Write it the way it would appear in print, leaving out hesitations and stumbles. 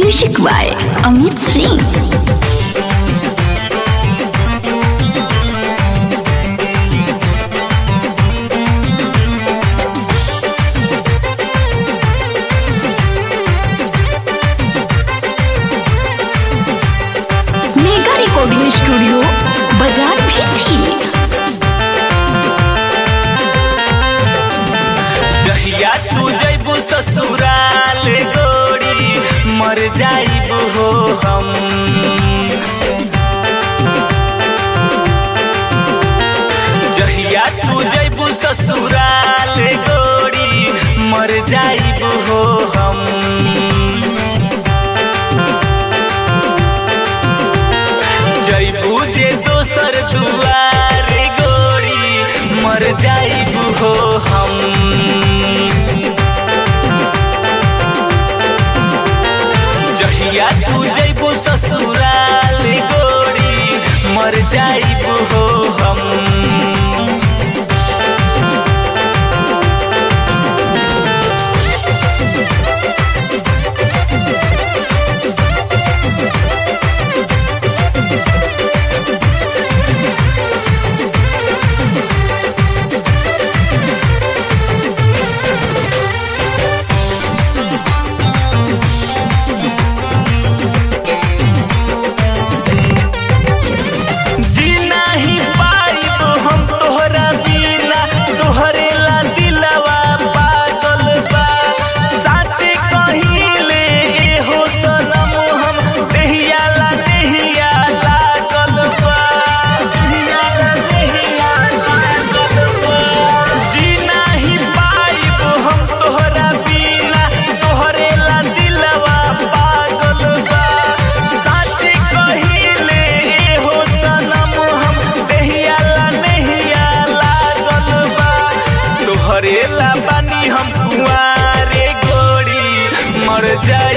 Music by Amit Singh. Mega recording studio बाजार भी थी। जहिया तू जैबू ससुराल गोरी मर जाइबू हो हम। जहिया तू जैबू ससुराल गोरी मर जाइबू हो हम। जैबू जे दोसर दुआरे गोरी मर जाइबू हो हम। जहिया तू जैबू ससुराल गोरी मर जाइबू हो हम। हरेला बानी हम कुआरे गोरी मर जाई